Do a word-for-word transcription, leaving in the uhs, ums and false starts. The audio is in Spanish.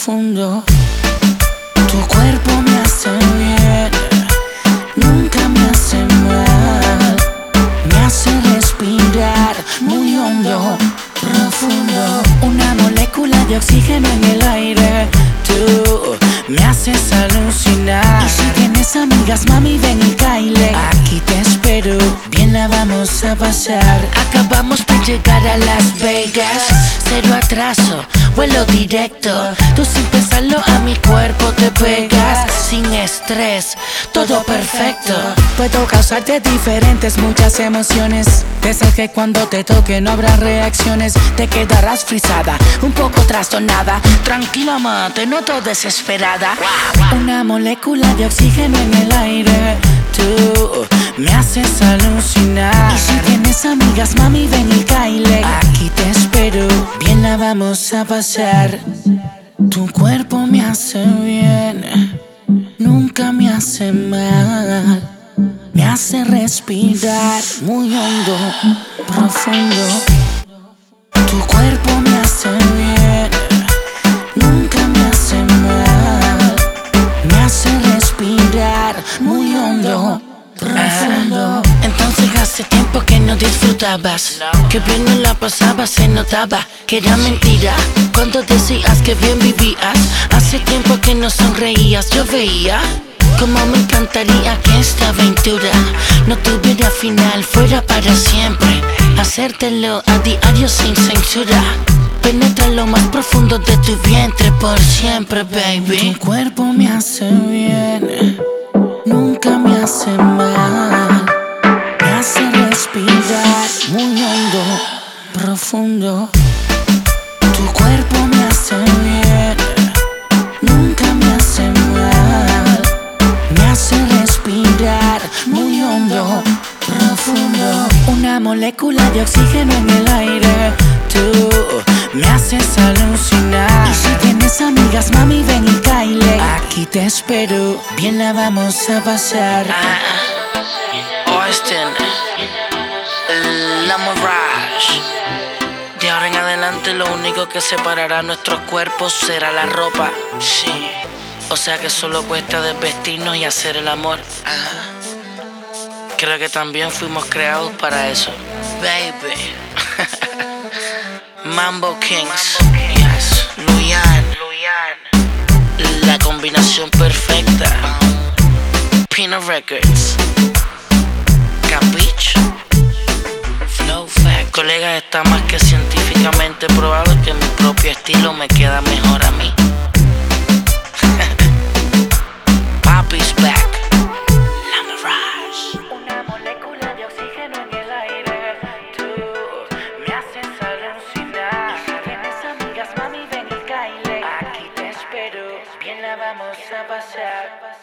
profundo. Tu cuerpo me hace bien, nunca me hace mal. Me hace respirar muy hondo, profundo. Una molécula de oxígeno en el aire. Tú me haces alucinar. Y si tienes amigas, mami, ven y caile. Aquí te espero, bien la vamos a pasar. Acabamos de llegar a Las Vegas. Cero atraso, vuelo directo. Tú sin pensarlo a mi cuerpo te pegas. Sin estrés, todo perfecto. Puedo causarte diferentes, muchas emociones. De esas que cuando te toque no habrá reacciones. Te quedarás frisada, un poco trastornada. Tranquila, ma, te noto desesperada. Una molécula de oxígeno en el aire. Tú me haces alucinar. Y si tienes amigas, mami, ven y caile. Aquí te espero, bien la vamos a pasar. Tu cuerpo me hace bien, nunca me hace mal. Me hace respirar muy hondo, profundo. Tu cuerpo me hace bien, nunca me hace mal. Me hace respirar muy hondo, profundo. Entonces hace tiempo que no disfrutabas, que bien no la pasabas, se notaba que era mentira cuando decías que bien vivías. Hace tiempo que no sonreías, yo veía como me encantaría que esta aventura no tuviera final, fuera para siempre. Hacértelo a diario sin censura. Penetra lo más profundo de tu vientre por siempre, baby. Tu cuerpo me hace bien, nunca me hace mal. Me hace respirar muy hondo, profundo. Tu cuerpo me hace bien, nunca me hace mal. Me hace respirar muy hondo, profundo. Una molécula de oxígeno en el aire. Tú me haces alucinar. Y si tienes amigas, mami, ven y caile. Aquí te espero, bien la vamos a pasar. Ah, Austin, La Mirage. De ahora en adelante lo único que separará nuestros cuerpos será la ropa. Sí. O sea que solo cuesta desvestirnos y hacer el amor. Ajá. Creo que también fuimos creados para eso. Baby. Mambo Kings. Yes. Luyan. La combinación perfecta. Pino Records. Capiche. Flow Fact. Colegas, está más que científicamente probado que mi propio estilo me queda mejor a mí. Papi's back. La Mirage. Una molécula de oxígeno en el aire. Tú me haces alucinar. Y si tienes amigas, mami, ven y caile. Aquí te espero, bien la vamos a pasar.